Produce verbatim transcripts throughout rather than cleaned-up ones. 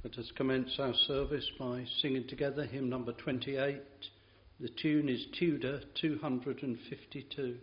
Let us commence our service by singing together hymn number twenty-eight. The tune is Tudor two hundred fifty-two.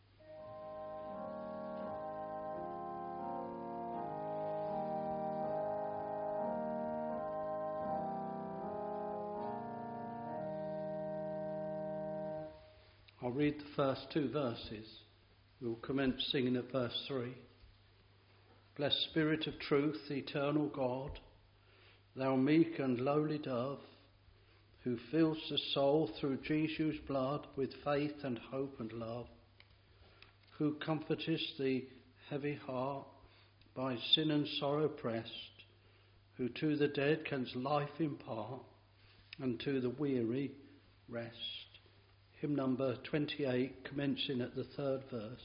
I'll read the first two verses. We'll commence singing at verse three. Blessed Spirit of truth, eternal God, thou meek and lowly dove, who fills the soul through Jesus' blood with faith and hope and love, who comfortest the heavy heart by sin and sorrow pressed, who to the dead canst life impart, and to the weary rest. Hymn number twenty-eight, commencing at the third verse.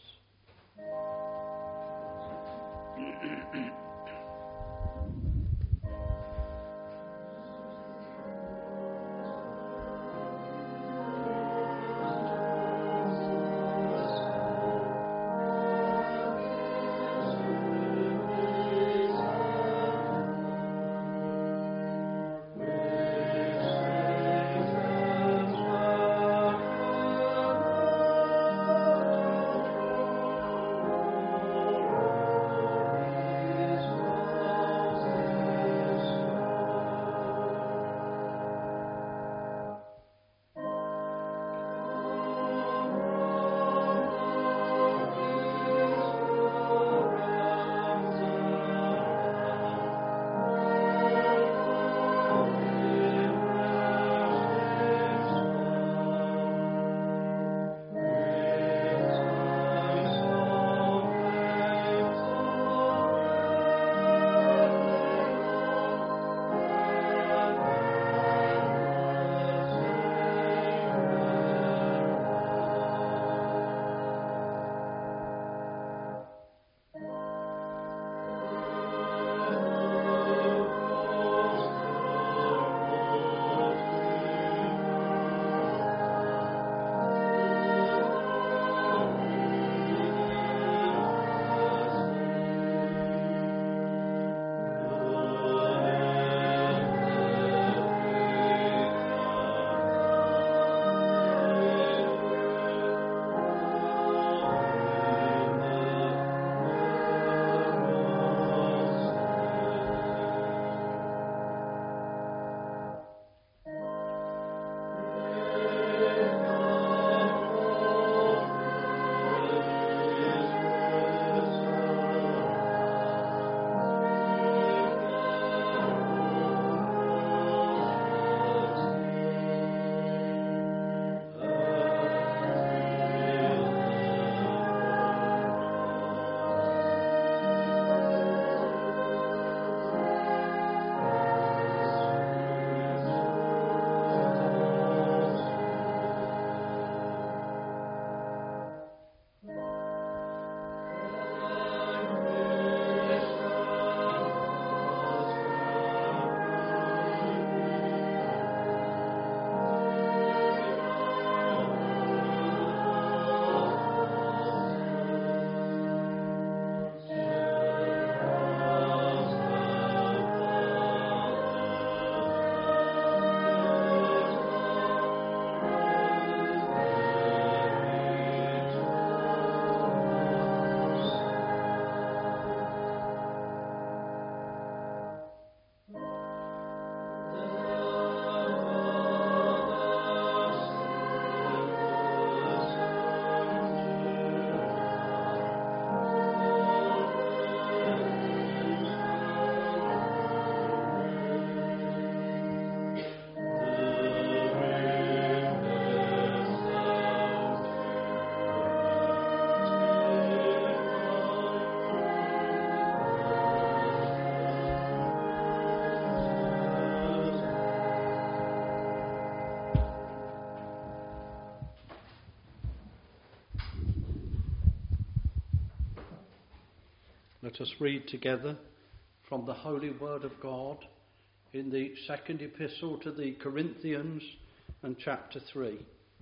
Let us read together from the Holy Word of God in the second epistle to the Corinthians and chapter three.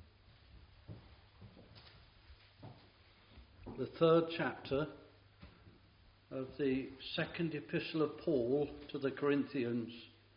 The third chapter of the second epistle of Paul to the Corinthians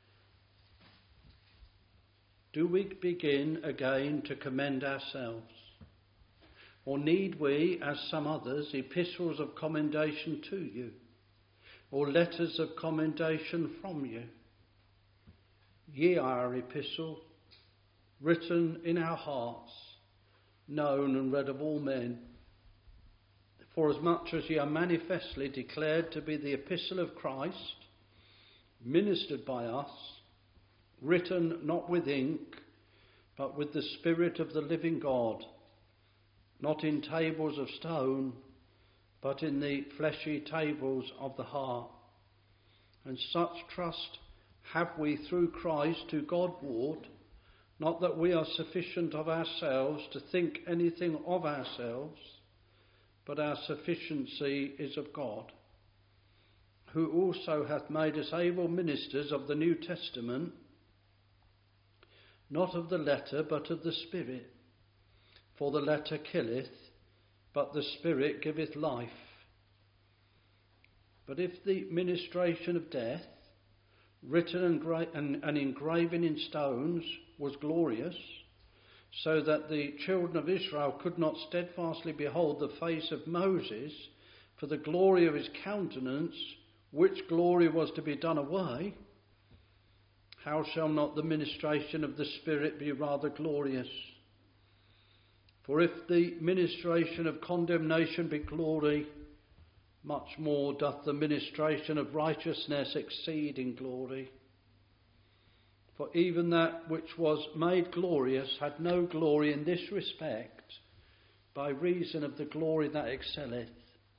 do we begin again to commend ourselves? Or need we, as some others, epistles of commendation to you, or letters of commendation from you? Ye are our epistle, written in our hearts, known and read of all men. For as much as ye are manifestly declared to be the epistle of Christ, ministered by us, written not with ink, but with the Spirit of the living God, not in tables of stone, but in the fleshy tables of the heart. And such trust have we through Christ to Godward, not that we are sufficient of ourselves to think anything of ourselves, but our sufficiency is of God, who also hath made us able ministers of the New Testament, not of the letter, but of the Spirit. For the letter killeth, but the Spirit giveth life. But if the ministration of death, written and, gra- and, and engraven in stones, was glorious, so that the children of Israel could not steadfastly behold the face of Moses for the glory of his countenance, which glory was to be done away, how shall not the ministration of the Spirit be rather glorious? For if the ministration of condemnation be glory, much more doth the ministration of righteousness exceed in glory. For even that which was made glorious had no glory in this respect, by reason of the glory that excelleth.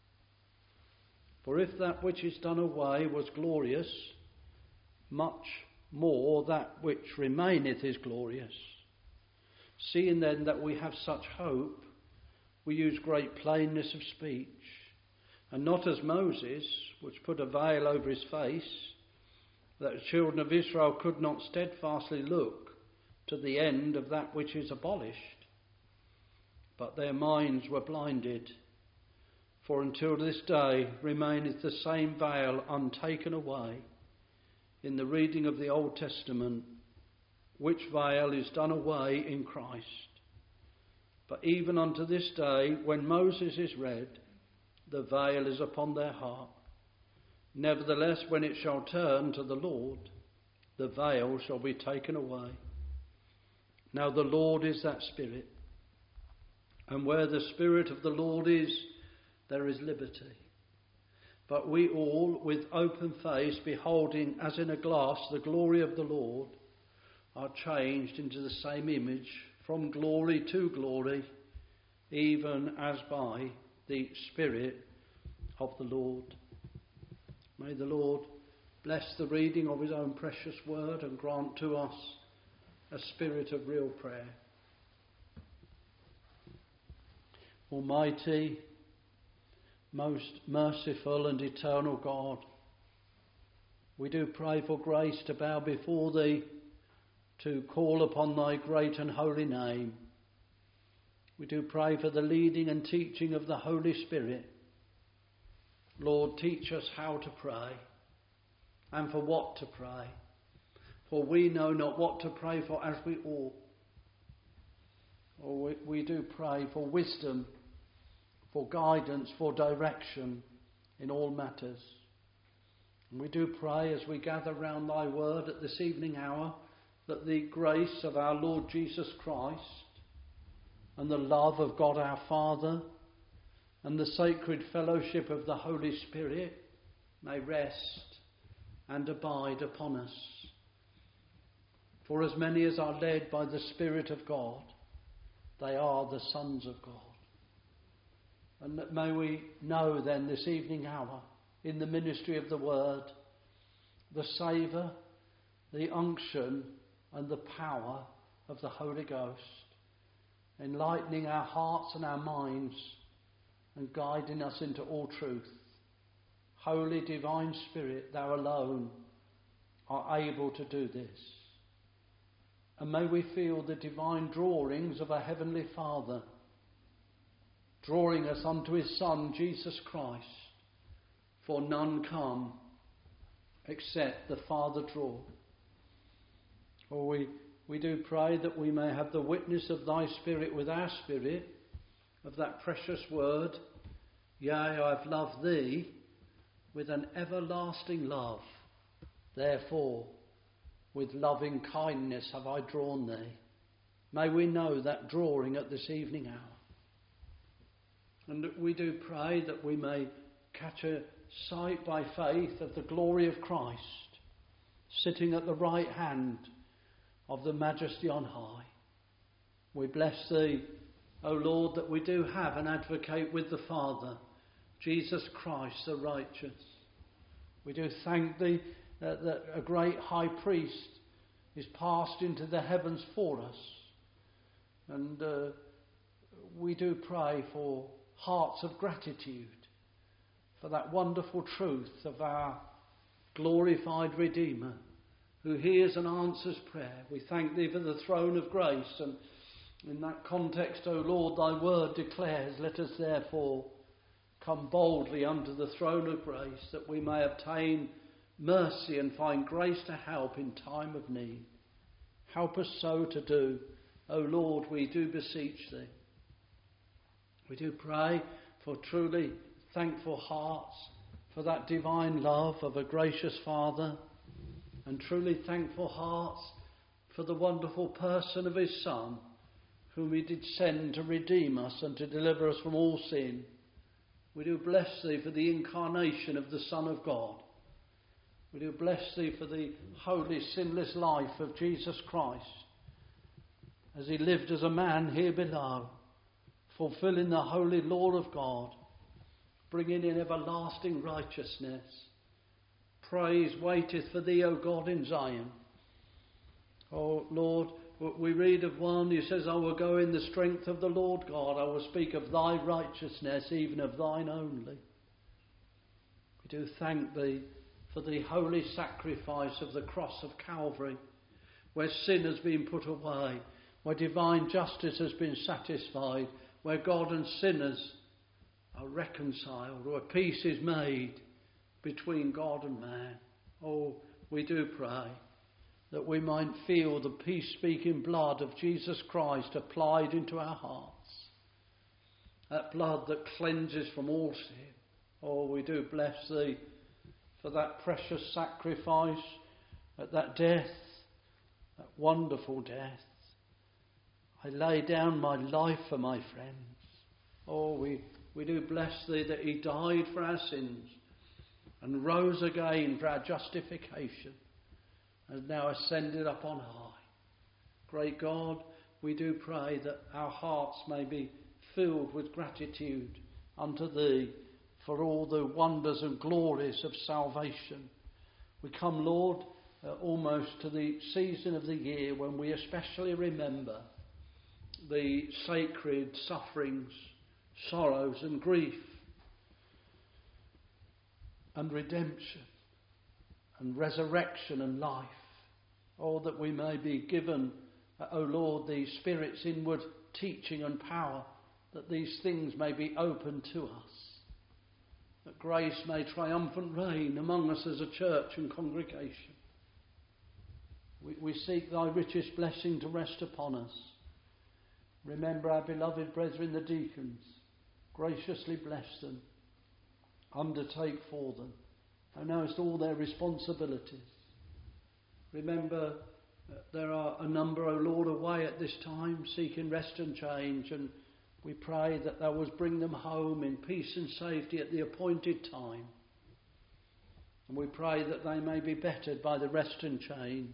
For if that which is done away was glorious, much more that which remaineth is glorious. Seeing then that we have such hope, we use great plainness of speech, and not as Moses, which put a veil over his face, that the children of Israel could not steadfastly look to the end of that which is abolished, but their minds were blinded. For until this day remaineth the same veil untaken away in the reading of the Old Testament, which veil is done away in Christ. But even unto this day, when Moses is read, the veil is upon their heart. Nevertheless, when it shall turn to the Lord, the veil shall be taken away. Now the Lord is that Spirit, and where the Spirit of the Lord is, there is liberty. But we all, with open face, beholding as in a glass the glory of the Lord, are changed into the same image from glory to glory, even as by the Spirit of the Lord. May the Lord bless the reading of his own precious word and grant to us a spirit of real prayer. Almighty, most merciful and eternal God, we do pray for grace to bow before thee, to call upon thy great and holy name. We do pray for the leading and teaching of the Holy Spirit. Lord, teach us how to pray and for what to pray, for we know not what to pray for as we ought. Or we, we do pray for wisdom, for guidance, for direction in all matters. And we do pray as we gather round thy word at this evening hour, that the grace of our Lord Jesus Christ and the love of God our Father and the sacred fellowship of the Holy Spirit may rest and abide upon us. For as many as are led by the Spirit of God, they are the sons of God. And that may we know then this evening hour, in the ministry of the word, the savour, the unction and the power of the Holy Ghost, enlightening our hearts and our minds and guiding us into all truth. Holy Divine Spirit, thou alone are able to do this. And may we feel the divine drawings of our Heavenly Father, drawing us unto his Son, Jesus Christ. For none come except the Father draw. Or we we do pray that we may have the witness of thy Spirit with our spirit, of that precious word, yea, I've loved thee with an everlasting love. Therefore, with loving kindness have I drawn thee. May we know that drawing at this evening hour. And we do pray that we may catch a sight by faith of the glory of Christ, sitting at the right hand of the Majesty on high. We bless thee, O Lord, that we do have an advocate with the Father, Jesus Christ the righteous. We do thank thee that, that a great high priest is passed into the heavens for us. And uh, we do pray for hearts of gratitude for that wonderful truth of our glorified Redeemer who hears and answers prayer. We thank thee for the throne of grace, and in that context, O Lord, thy word declares, let us therefore come boldly unto the throne of grace, that we may obtain mercy and find grace to help in time of need. Help us so to do, O Lord, we do beseech thee. We do pray for truly thankful hearts, for that divine love of a gracious Father, and truly thankful hearts for the wonderful person of his Son, whom he did send to redeem us and to deliver us from all sin. We do bless thee for the incarnation of the Son of God. We do bless thee for the holy, sinless life of Jesus Christ, as he lived as a man here below, fulfilling the holy law of God, bringing in everlasting righteousness. Praise waiteth for thee, O God, in Zion. O Lord, we read of one who says, I will go in the strength of the Lord God. I will speak of thy righteousness, even of thine only. We do thank thee for the holy sacrifice of the cross of Calvary, where sin has been put away, where divine justice has been satisfied, where God and sinners are reconciled, where peace is made between God and man. Oh, we do pray that we might feel the peace-speaking blood of Jesus Christ applied into our hearts. That blood that cleanses from all sin. Oh, we do bless thee for that precious sacrifice, at that death, that wonderful death. I lay down my life for my friends. Oh, we, we do bless thee that he died for our sins and rose again for our justification, and now ascended up on high. Great God, we do pray that our hearts may be filled with gratitude unto thee for all the wonders and glories of salvation. We come, Lord, uh, almost to the season of the year when we especially remember the sacred sufferings, sorrows and grief and redemption and resurrection and life. Oh, that we may be given, uh, O Lord, the Spirit's inward teaching and power, that these things may be open to us, that grace may triumphant reign among us as a church and congregation. We, we seek thy richest blessing to rest upon us. Remember our beloved brethren, the deacons. Graciously bless them. Undertake for them. Thou knowest all their responsibilities. Remember that there are a number, O Lord, away at this time, seeking rest and change, and we pray that thou wouldst bring them home in peace and safety at the appointed time. And we pray that they may be bettered by the rest and change.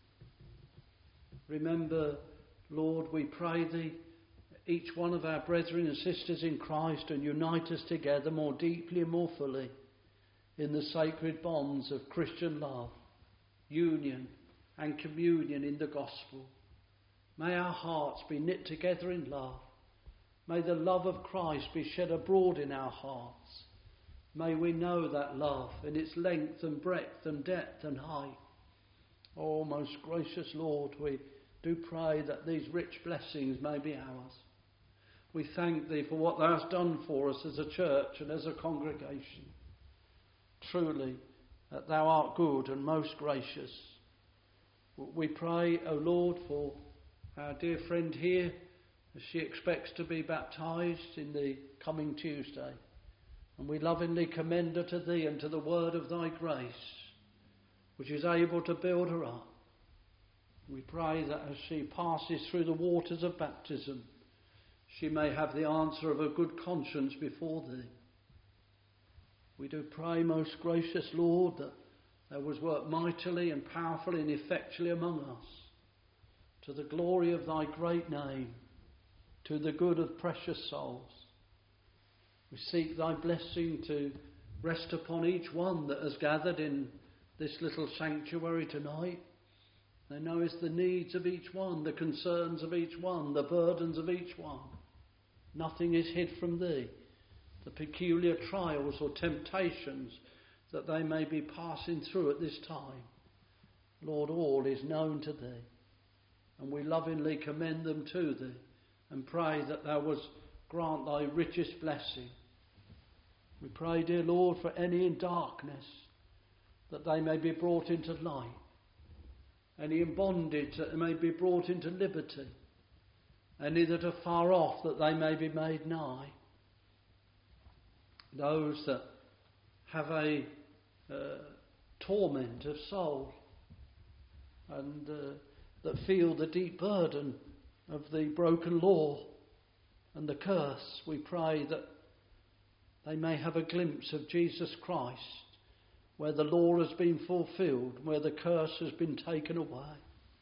Remember, Lord, we pray thee, each one of our brethren and sisters in Christ, and unite us together more deeply and more fully in the sacred bonds of Christian love, union and communion in the gospel. May our hearts be knit together in love. May the love of Christ be shed abroad in our hearts. May we know that love in its length and breadth and depth and height. Oh, most gracious Lord, we do pray that these rich blessings may be ours. We thank thee for what thou hast done for us as a church and as a congregation. Truly, that thou art good and most gracious. We pray, O Lord, for our dear friend here as she expects to be baptised in the coming Tuesday. And we lovingly commend her to Thee and to the word of Thy grace, which is able to build her up. We pray that as she passes through the waters of baptism, she may have the answer of a good conscience before Thee. We do pray, most gracious Lord, that Thou wouldst work mightily and powerfully and effectually among us, to the glory of Thy great name, to the good of precious souls. We seek Thy blessing to rest upon each one that has gathered in this little sanctuary tonight. Thou knowest the needs of each one, the concerns of each one, the burdens of each one. Nothing is hid from Thee. The peculiar trials or temptations that they may be passing through at this time, Lord, all is known to Thee. And we lovingly commend them to Thee and pray that Thou wouldst grant Thy richest blessing. We pray, dear Lord, for any in darkness, that they may be brought into light. Any in bondage, that they may be brought into liberty. Any that are far off, that they may be made nigh. Those that have a uh, torment of soul and uh, that feel the deep burden of the broken law and the curse, we pray that they may have a glimpse of Jesus Christ, where the law has been fulfilled, where the curse has been taken away.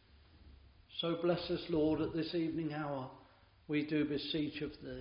So bless us, Lord, at this evening hour, we do beseech of Thee.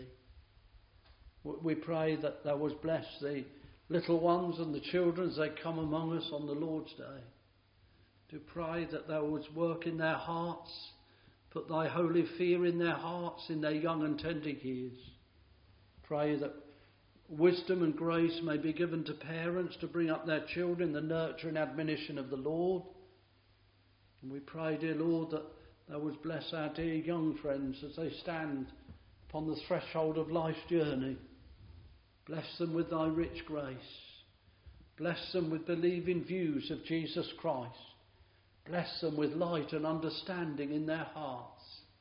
We pray that Thou wouldst bless the little ones and the children as they come among us on the Lord's Day. To pray that Thou wouldst work in their hearts, put Thy holy fear in their hearts in their young and tender years. Pray that wisdom and grace may be given to parents to bring up their children in the nurture and admonition of the Lord. And we pray, dear Lord, that Thou wouldst bless our dear young friends as they stand upon the threshold of life's journey. Bless them with Thy rich grace. Bless them with believing views of Jesus Christ. Bless them with light and understanding in their hearts.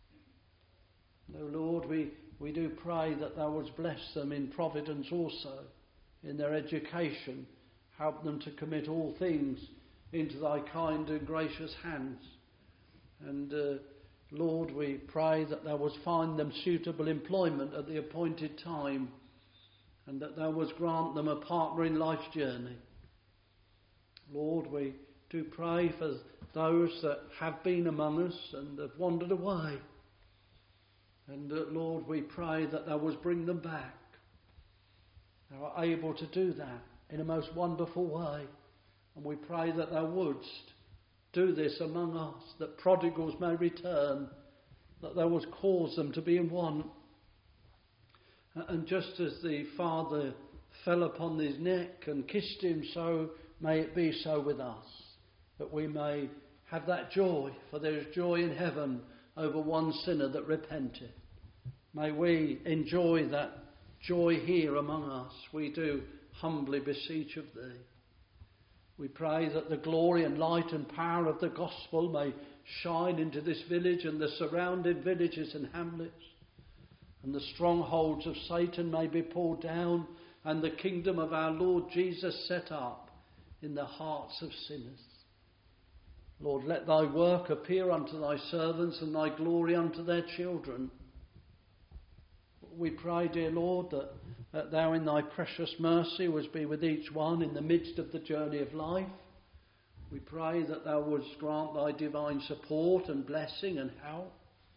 And, O Lord, we, we do pray that Thou wouldst bless them in providence also, in their education. Help them to commit all things into Thy kind and gracious hands. And uh, Lord, we pray that Thou wouldst find them suitable employment at the appointed time, and that Thou wouldst grant them a partner in life's journey. Lord, we do pray for those that have been among us and have wandered away. And uh, Lord, we pray that Thou wouldst bring them back. Thou art able to do that in a most wonderful way. And we pray that Thou wouldst do this among us, that prodigals may return, that Thou wouldst cause them to be in want. And just as the Father fell upon his neck and kissed him, so may it be so with us, that we may have that joy, for there is joy in heaven over one sinner that repenteth. May we enjoy that joy here among us. We do humbly beseech of Thee. We pray that the glory and light and power of the gospel may shine into this village and the surrounding villages and hamlets, and the strongholds of Satan may be pulled down, and the kingdom of our Lord Jesus set up in the hearts of sinners. Lord, let Thy work appear unto Thy servants and Thy glory unto their children. We pray, dear Lord, that, that Thou in Thy precious mercy wouldst be with each one in the midst of the journey of life. We pray that Thou wouldst grant Thy divine support and blessing and help,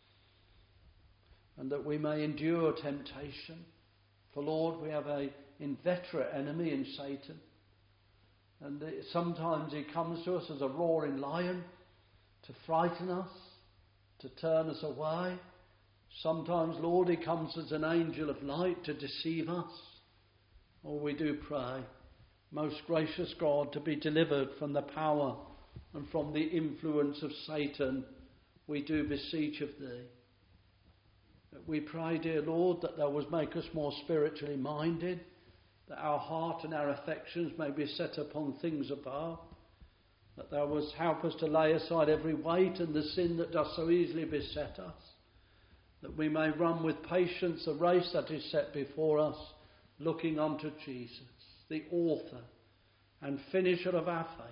and that we may endure temptation. For Lord, we have an inveterate enemy in Satan. And sometimes he comes to us as a roaring lion to frighten us, to turn us away. Sometimes, Lord, he comes as an angel of light to deceive us. Oh, we do pray, most gracious God, to be delivered from the power and from the influence of Satan. We do beseech of Thee. We pray, dear Lord, that Thou wouldst make us more spiritually minded, that our heart and our affections may be set upon things above, that thou wouldst help us to lay aside every weight and the sin that does so easily beset us, that we may run with patience the race that is set before us, looking unto Jesus, the author and finisher of our faith.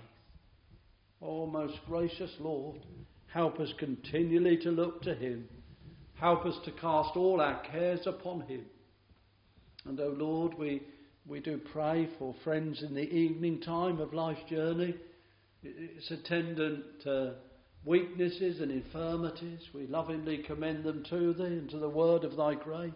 O most gracious Lord, help us continually to look to him. Help us to cast all our cares upon him. And, O Lord, we, we do pray for friends in the evening time of life's journey. It's attendant to weaknesses and infirmities. We lovingly commend them to thee and to the word of thy grace.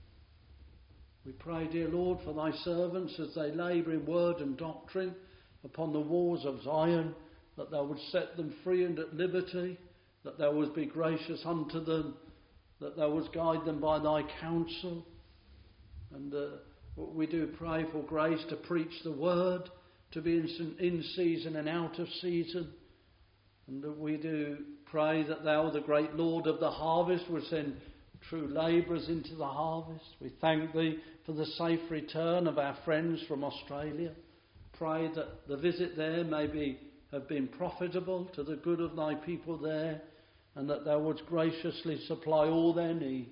We pray, dear Lord, for thy servants as they labour in word and doctrine upon the walls of Zion, that thou would set them free and at liberty, that thou wouldst be gracious unto them, that thou wouldst guide them by thy counsel. And uh, we do pray for grace to preach the word, to be in, in season and out of season. And that we do pray that thou, the great Lord of the harvest, would send true labourers into the harvest. We thank thee for the safe return of our friends from Australia. Pray that the visit there may be, have been profitable to the good of thy people there, and that thou wouldst graciously supply all their needs.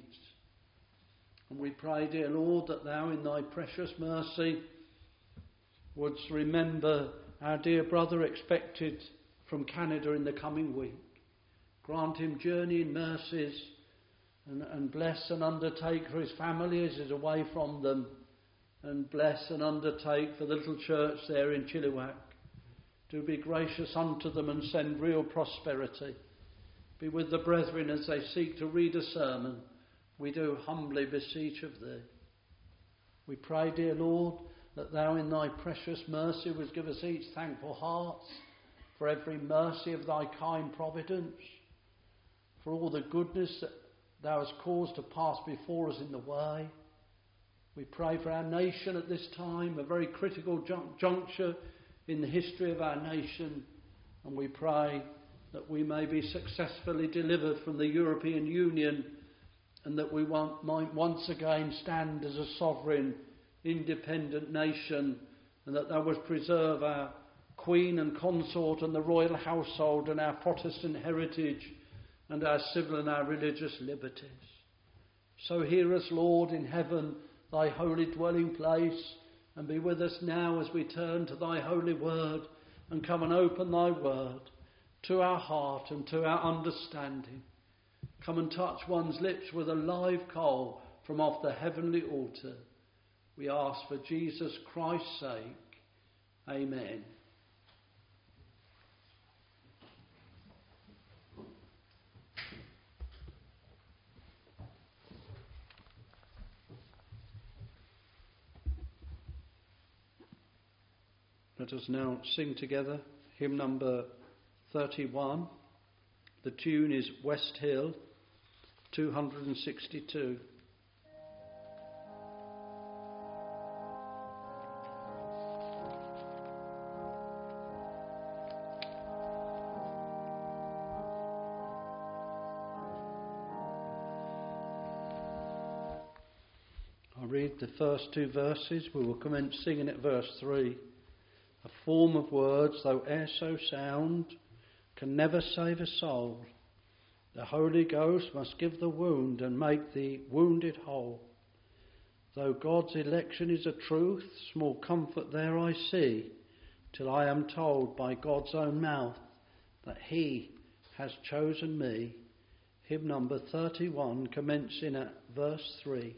And we pray, dear Lord, that thou in thy precious mercy wouldst remember our dear brother expected from Canada in the coming week. Grant him journeying mercies, and, and bless and undertake for his family as he is away from them, and bless and undertake for the little church there in Chilliwack. Do be gracious unto them and send real prosperity. Be with the brethren as they seek to read a sermon. We do humbly beseech of thee. We pray, dear Lord, that thou in thy precious mercy wouldst give us each thankful hearts for every mercy of thy kind providence, for all the goodness that thou hast caused to pass before us in the way. We pray for our nation at this time, a very critical jun- juncture in the history of our nation, and we pray that we may be successfully delivered from the European Union, and that we want, might once again stand as a sovereign, independent nation, and that thou wouldst preserve our Queen and Consort and the royal household and our Protestant heritage and our civil and our religious liberties. So hear us, Lord, in heaven, thy holy dwelling place, and be with us now as we turn to thy holy word, and come and open thy word to our heart and to our understanding. Come and touch one's lips with a live coal from off the heavenly altar. We ask for Jesus Christ's sake. Amen. Let us now sing together hymn number thirty-one. The tune is West Hill, two hundred sixty-two. I'll read the first two verses. We will commence singing at verse three. A form of words, though e'er so sound, can never save a soul. The Holy Ghost must give the wound and make the wounded whole. Though God's election is a truth, small comfort there I see, till I am told by God's own mouth that he has chosen me. Hymn number thirty-one, commencing at verse three.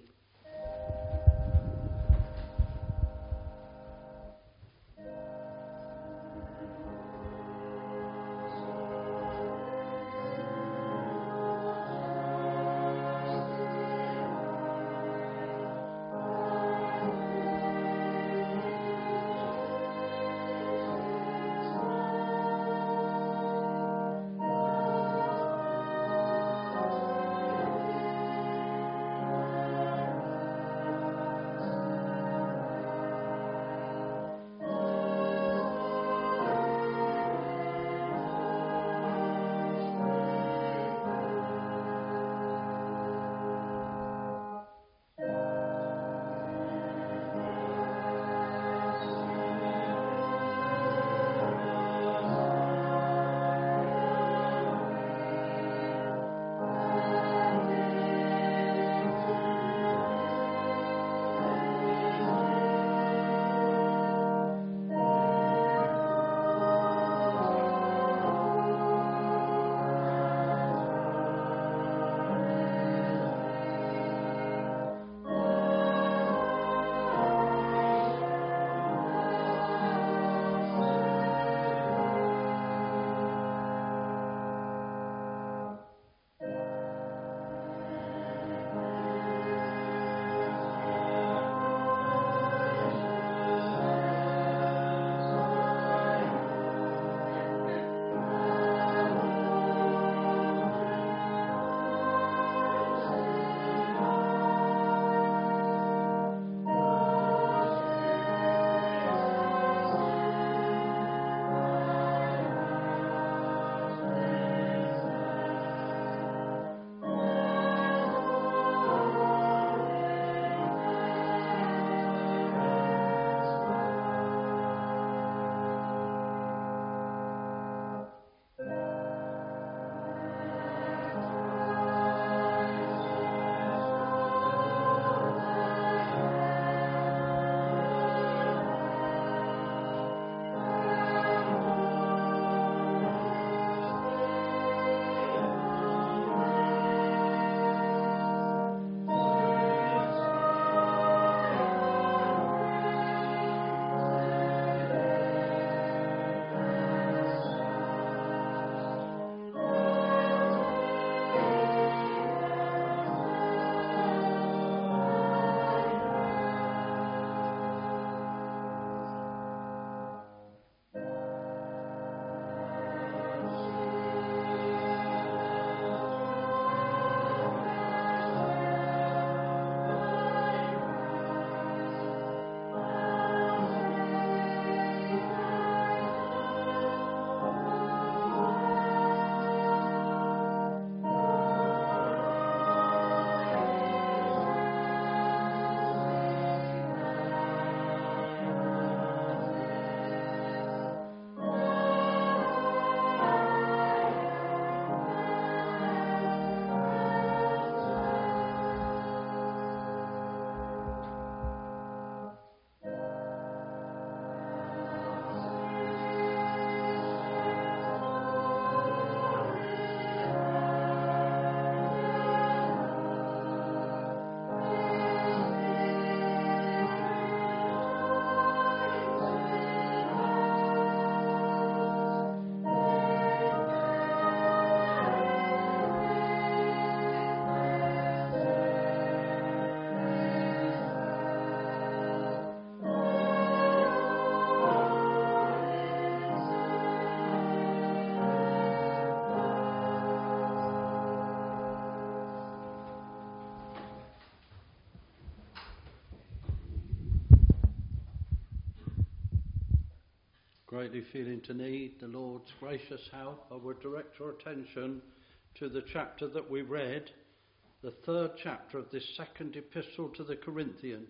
greatly feeling to need the Lord's gracious help, I would direct your attention to the chapter that we read, the third chapter of this second epistle to the Corinthians.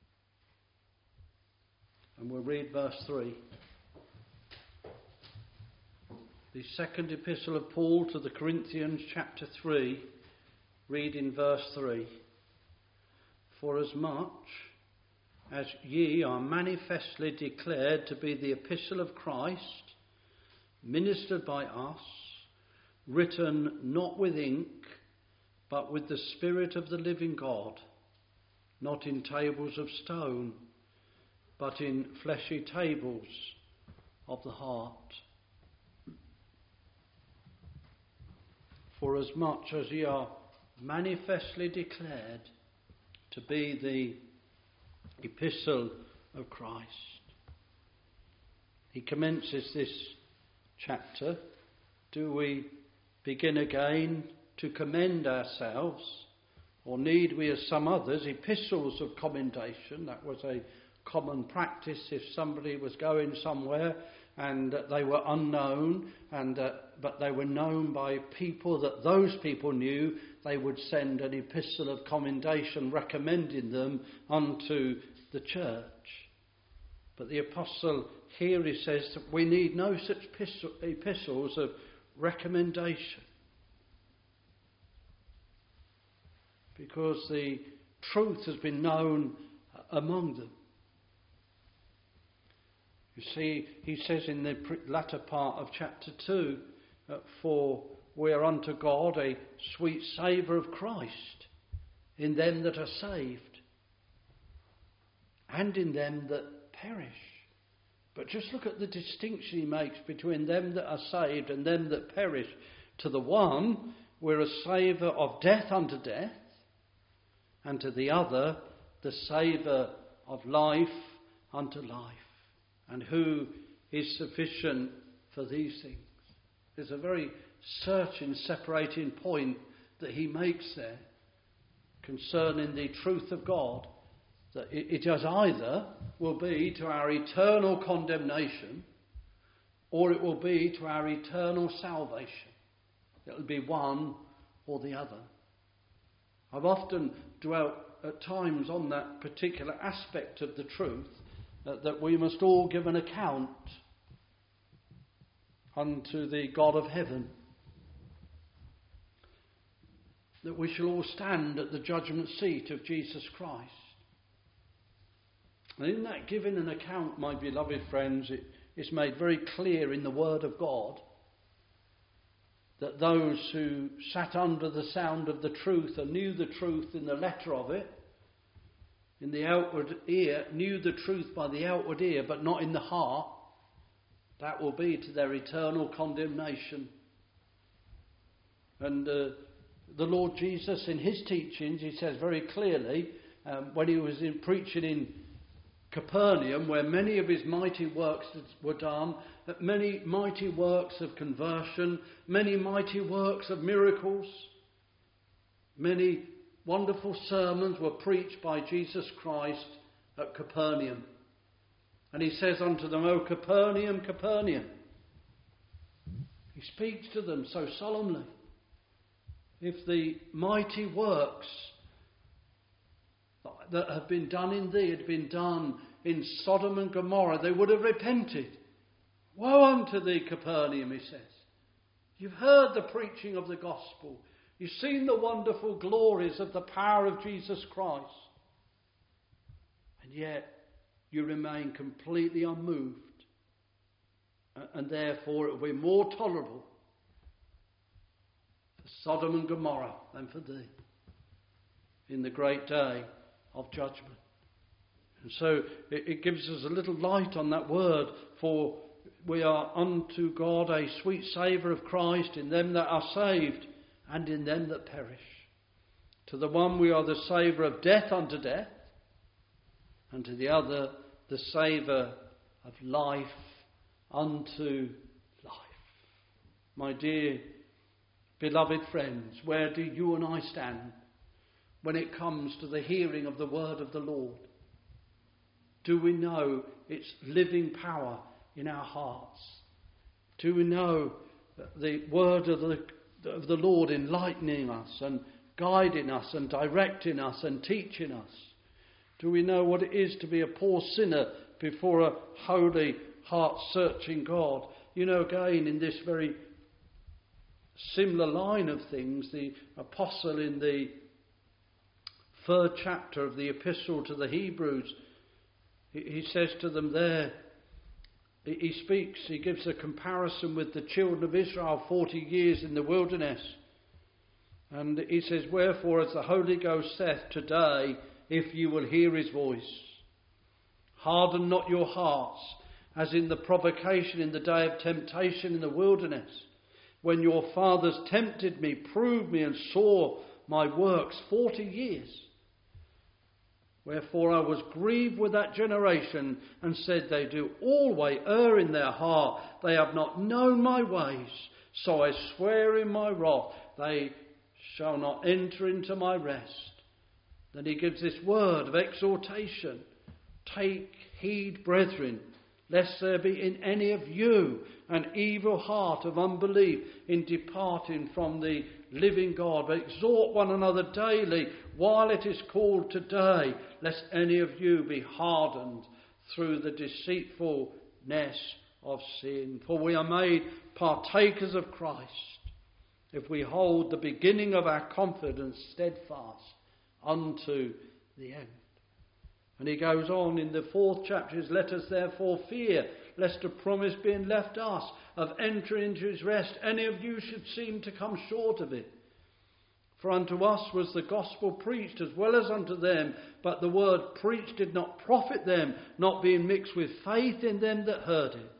And we'll read verse three. The second epistle of Paul to the Corinthians, chapter three, read in verse three. For as much as ye are manifestly declared to be the epistle of Christ, ministered by us, written not with ink, but with the Spirit of the living God, not in tables of stone, but in fleshy tables of the heart. For as much as ye are manifestly declared to be the epistle of Christ. He commences this chapter. Do we begin again to commend ourselves, or need we, as some others, epistles of commendation? That was a common practice if somebody was going somewhere and uh, they were unknown, and uh, but they were known by people that those people knew, they would send an epistle of commendation recommending them unto the church. But the apostle here, he says that we need no such epistles of recommendation, because the truth has been known among them. You see, he says in the latter part of chapter two, uh, for we are unto God a sweet savour of Christ in them that are saved and in them that perish. But just look at the distinction he makes between them that are saved and them that perish. To the one, we're a savour of death unto death, and to the other, the savour of life unto life. And who is sufficient for these things? There's a very searching, separating point that he makes there concerning the truth of God, that it is either will be to our eternal condemnation, or it will be to our eternal salvation. It will be one or the other. I've often dwelt at times on that particular aspect of the truth, that, that we must all give an account unto the God of heaven, that we shall all stand at the judgment seat of Jesus Christ. And in that giving an account, my beloved friends, it is made very clear in the Word of God that those who sat under the sound of the truth and knew the truth in the letter of it, in the outward ear, knew the truth by the outward ear, but not in the heart, that will be to their eternal condemnation. And uh, the Lord Jesus, in his teachings, he says very clearly, um, when he was in preaching in Capernaum, where many of his mighty works were done, many mighty works of conversion, many mighty works of miracles, many wonderful sermons were preached by Jesus Christ at Capernaum. And he says unto them, O Capernaum, Capernaum. He speaks to them so solemnly. If the mighty works that have been done in thee had been done in Sodom and Gomorrah, they would have repented. Woe unto thee, Capernaum, he says. You've heard the preaching of the gospel. You've seen the wonderful glories of the power of Jesus Christ. And yet you remain completely unmoved. And therefore it will be more tolerable for Sodom and Gomorrah than for thee in the great day of judgment. And so it, it gives us a little light on that word, for we are unto God a sweet savour of Christ in them that are saved and in them that perish. To the one we are the savour of death unto death, and to the other the savour of life unto life. My dear beloved friends, where do you and I stand when it comes to the hearing of the word of the Lord? Do we know its living power in our hearts? Do we know the word of the, of the Lord enlightening us and guiding us and directing us and teaching us? Do we know what it is to be a poor sinner before a holy, heart-searching God? You know, again, in this very similar line of things, the apostle in the third chapter of the epistle to the Hebrews, he says to them there, he speaks, he gives a comparison with the children of Israel forty years in the wilderness. And he says, wherefore, as the Holy Ghost saith today, if you will hear his voice, harden not your hearts, as in the provocation in the day of temptation in the wilderness, when your fathers tempted me, proved me, and saw my works forty years. Wherefore I was grieved with that generation, and said, they do always err in their heart. They have not known my ways. So I swear in my wrath, they shall not enter into my rest. Then he gives this word of exhortation. Take heed, brethren, lest there be in any of you an evil heart of unbelief in departing from the living God. But exhort one another daily while it is called today, lest any of you be hardened through the deceitfulness of sin. For we are made partakers of Christ if we hold the beginning of our confidence steadfast unto the end. And he goes on in the fourth chapter, let us therefore fear, lest a promise being left us of entering into his rest, any of you should seem to come short of it. For unto us was the gospel preached as well as unto them, but the word preached did not profit them, not being mixed with faith in them that heard it.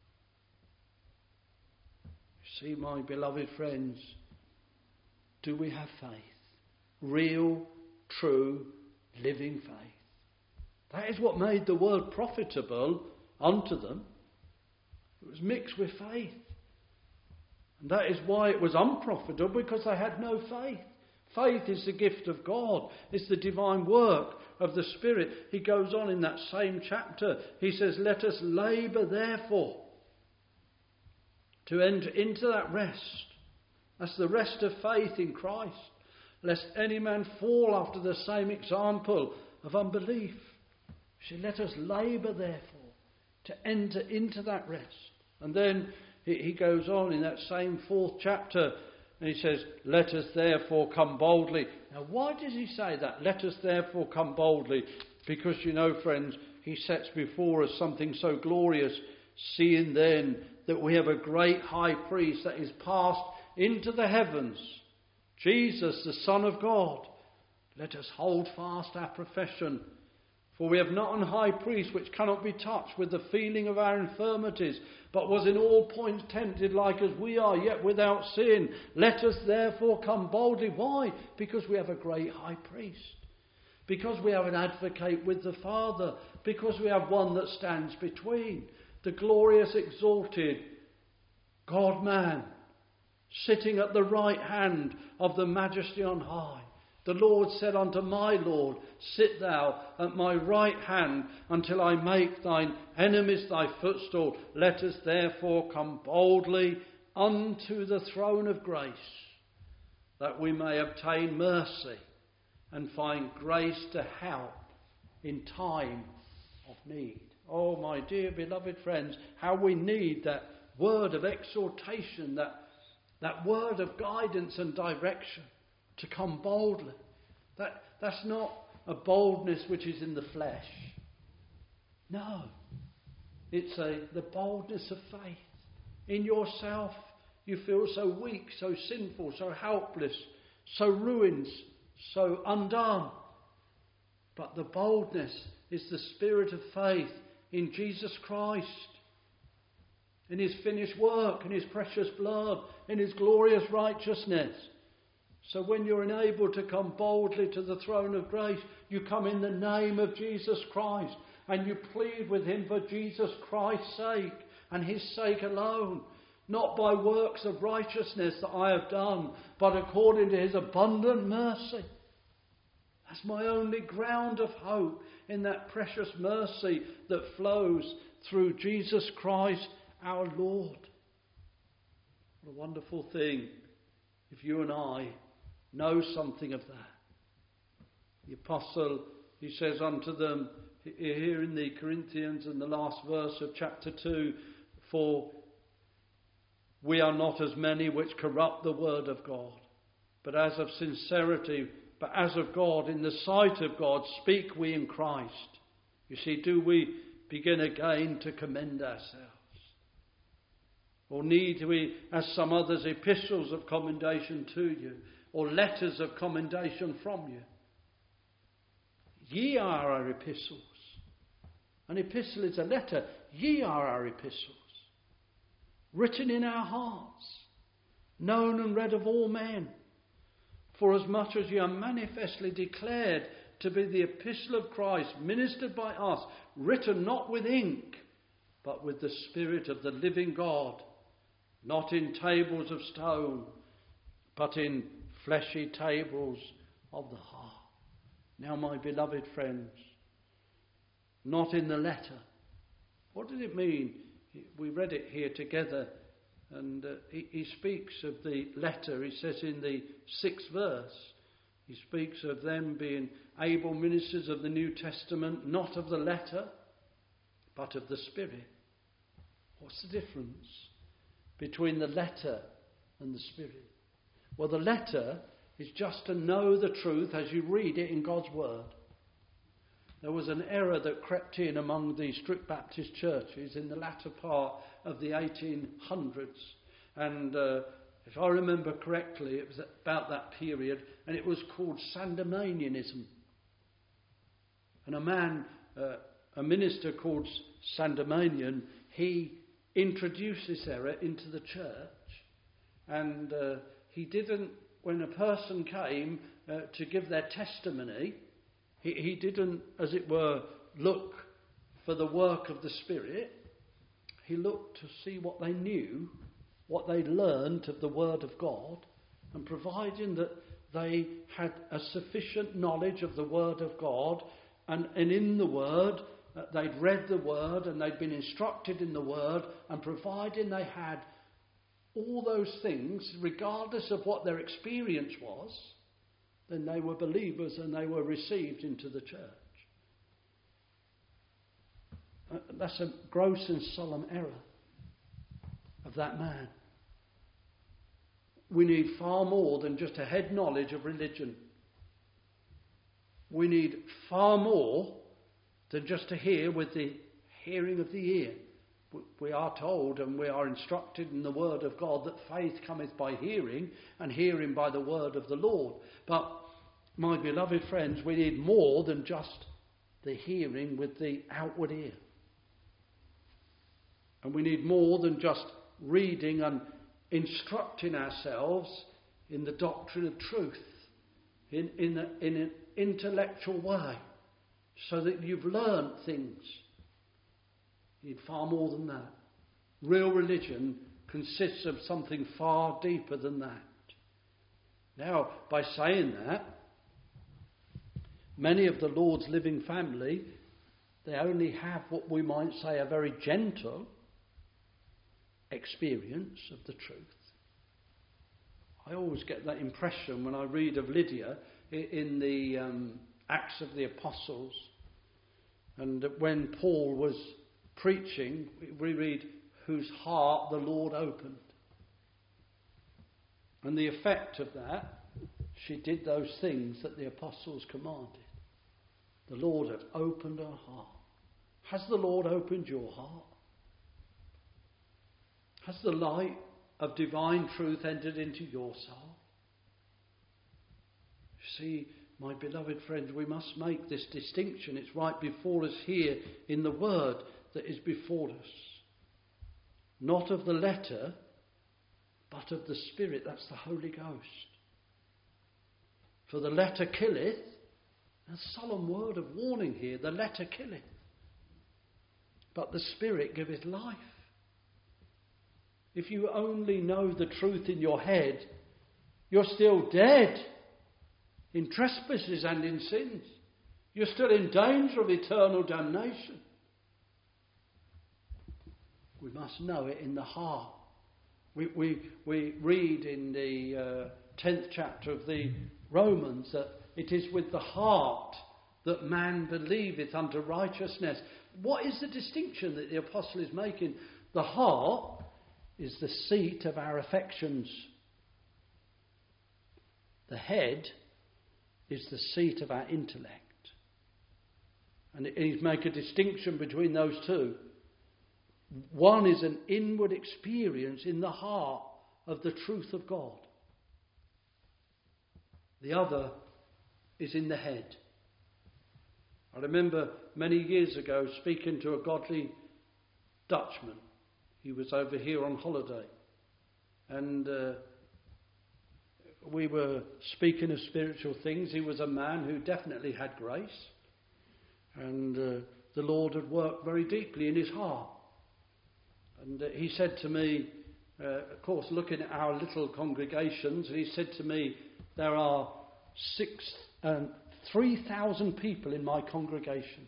You see, my beloved friends, do we have faith? Real, true, living faith. That is what made the word profitable unto them. It was mixed with faith. And that is why it was unprofitable, because they had no faith. Faith is the gift of God. It's the divine work of the Spirit. He goes on in that same chapter. He says, let us labour therefore to enter into that rest. That's the rest of faith in Christ. Lest any man fall after the same example of unbelief. He said, let us labour therefore to enter into that rest. And then he goes on in that same fourth chapter and he says, let us therefore come boldly. Now why does he say that? Let us therefore come boldly. Because you know, friends, he sets before us something so glorious, seeing then that we have a great high priest that is passed into the heavens, Jesus, the Son of God. Let us hold fast our profession. For we have not an high priest which cannot be touched with the feeling of our infirmities, but was in all points tempted like as we are, yet without sin. Let us therefore come boldly. Why? Because we have a great high priest. Because we have an advocate with the Father. Because we have one that stands between. The glorious, exalted God-man, sitting at the right hand of the Majesty on high. The Lord said unto my Lord, sit thou at my right hand until I make thine enemies thy footstool. Let us therefore come boldly unto the throne of grace, that we may obtain mercy and find grace to help in time of need. Oh, my dear beloved friends, how we need that word of exhortation, that, that word of guidance and direction. To come boldly. That, that's not a boldness which is in the flesh. No. It's a the boldness of faith. In yourself, you feel so weak, so sinful, so helpless, so ruined, so undone. But the boldness is the spirit of faith in Jesus Christ, in his finished work, in his precious blood, in his glorious righteousness. So when you're enabled to come boldly to the throne of grace, you come in the name of Jesus Christ and you plead with him for Jesus Christ's sake and his sake alone. Not by works of righteousness that I have done, but according to his abundant mercy. That's my only ground of hope, in that precious mercy that flows through Jesus Christ our Lord. What a wonderful thing if you and I know something of that. The apostle, he says unto them here in the Corinthians in the last verse of chapter two, for we are not as many which corrupt the word of God, but as of sincerity, but as of God, in the sight of God, speak we in Christ. You see, do we begin again to commend ourselves? Or need we, as some others, epistles of commendation to you, or letters of commendation from you? Ye are our epistles. An epistle is a letter. Ye are our epistles, written in our hearts, known and read of all men. For as much as ye are manifestly declared to be the epistle of Christ, ministered by us, written not with ink, but with the Spirit of the living God, not in tables of stone, but in fleshy tables of the heart. Now, my beloved friends, not in the letter. What did it mean? We read it here together, and uh, he, he speaks of the letter. He says in the sixth verse, he speaks of them being able ministers of the New Testament, not of the letter, but of the Spirit. What's the difference between the letter and the Spirit? Well, the letter is just to know the truth as you read it in God's Word. There was an error that crept in among the strict Baptist churches in the latter part of the eighteen hundreds. And uh, if I remember correctly, it was about that period, and it was called Sandemanianism. And a man, uh, a minister called Sandemanian, he introduced this error into the church. And uh, he didn't, when a person came uh, to give their testimony, He, he didn't, as it were, look for the work of the Spirit. He looked to see what they knew, what they learned of the Word of God, and providing that they had a sufficient knowledge of the Word of God, and, and in the Word, uh, they'd read the Word and they'd been instructed in the Word, and providing they had all those things, regardless of what their experience was, then they were believers and they were received into the church. Uh, that's a gross and solemn error of that man. We need far more than just a head knowledge of religion. We need far more than just to hear with the hearing of the ear. We are told and we are instructed in the word of God that faith cometh by hearing, and hearing by the word of the Lord. But, my beloved friends, we need more than just the hearing with the outward ear. And we need more than just reading and instructing ourselves in the doctrine of truth, in, in, a, in an intellectual way, so that you've learned things. You need far more than that. Real religion consists of something far deeper than that. Now, by saying that, many of the Lord's living family, they only have what we might say a very gentle experience of the truth. I always get that impression when I read of Lydia in the um, Acts of the Apostles, and when Paul was preaching, we read, whose heart the Lord opened. And the effect of that, she did those things that the apostles commanded. The Lord had opened her heart. Has the Lord opened your heart? Has the light of divine truth entered into your soul? See, my beloved friends, we must make this distinction. It's right before us here in the word that is before us. Not of the letter, but of the Spirit. That's the Holy Ghost. For the letter killeth. A solemn word of warning here. The letter killeth, but the Spirit giveth life. If you only know the truth in your head, you're still dead in trespasses and in sins. You're still in danger of eternal damnation. We must know it in the heart. We, we, we read in the uh, tenth chapter of the Romans that it is with the heart that man believeth unto righteousness. What is the distinction that the apostle is making? The heart is the seat of our affections. The head is the seat of our intellect. And he's making a distinction between those two. One is an inward experience in the heart of the truth of God. The other is in the head. I remember many years ago speaking to a godly Dutchman. He was over here on holiday. And uh, we were speaking of spiritual things. He was a man who definitely had grace. And uh, the Lord had worked very deeply in his heart. And uh, he said to me, uh, of course, looking at our little congregations, and he said to me, there are six, um, three thousand people in my congregation.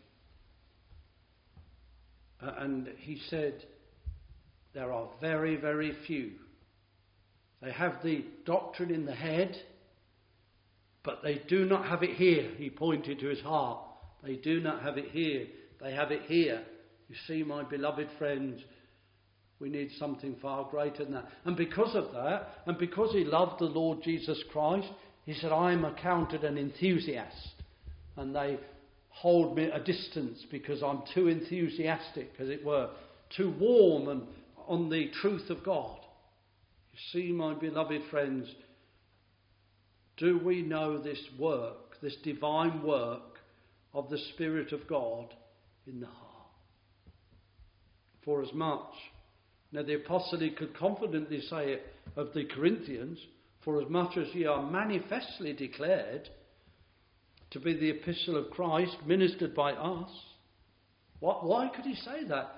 Uh, and he said, there are very, very few. They have the doctrine in the head, but they do not have it here. He pointed to his heart. They do not have it here. They have it here. You see, my beloved friends, we need something far greater than that. And because of that, and because he loved the Lord Jesus Christ, he said, I am accounted an enthusiast. And they hold me at a distance because I'm too enthusiastic, as it were, too warm and on the truth of God. You see, my beloved friends, do we know this work, this divine work of the Spirit of God in the heart? For as much, now the apostle, he could confidently say it of the Corinthians, for as much as ye are manifestly declared to be the epistle of Christ, ministered by us. What, why could he say that?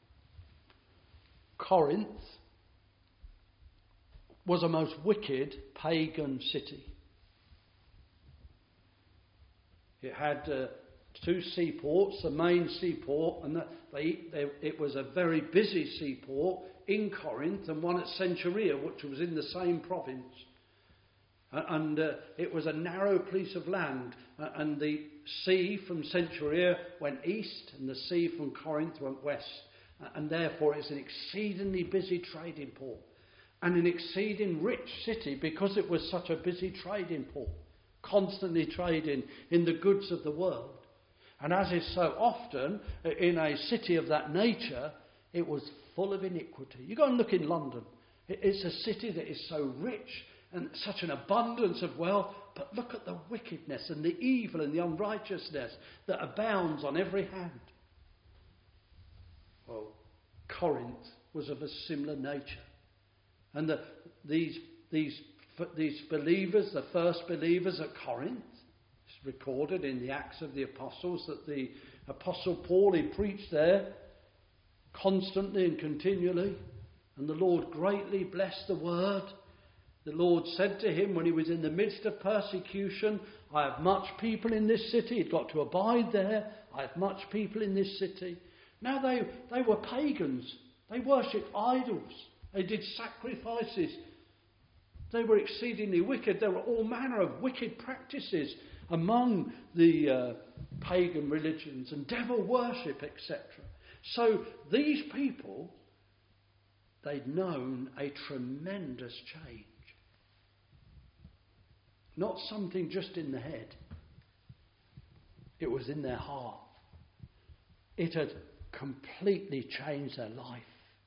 Corinth was a most wicked pagan city. It had uh, two seaports, the main seaport, and that they, they, it was a very busy seaport in Corinth, and one at Centuria, which was in the same province. Uh, and uh, it was a narrow piece of land, uh, and the sea from Centuria went east, and the sea from Corinth went west. Uh, and therefore it's an exceedingly busy trading port, and an exceeding rich city because it was such a busy trading port, constantly trading in the goods of the world. And as is so often in a city of that nature, it was full of iniquity. You go and look in London. It's a city that is so rich and such an abundance of wealth, but look at the wickedness and the evil and the unrighteousness that abounds on every hand. Well, Corinth was of a similar nature. And the, these, these, these believers, the first believers at Corinth, it's recorded in the Acts of the Apostles that the Apostle Paul, he preached there constantly and continually, and the Lord greatly blessed the word. The Lord said to him when he was in the midst of persecution, I have much people in this city. He'd got to abide there. I have much people in this city. Now they, they were pagans. They worshipped idols. They did sacrifices. They were exceedingly wicked. There were all manner of wicked practices among the uh, pagan religions and devil worship, et cetera. So these people, they'd known a tremendous change. Not something just in the head. It was in their heart. It had completely changed their life.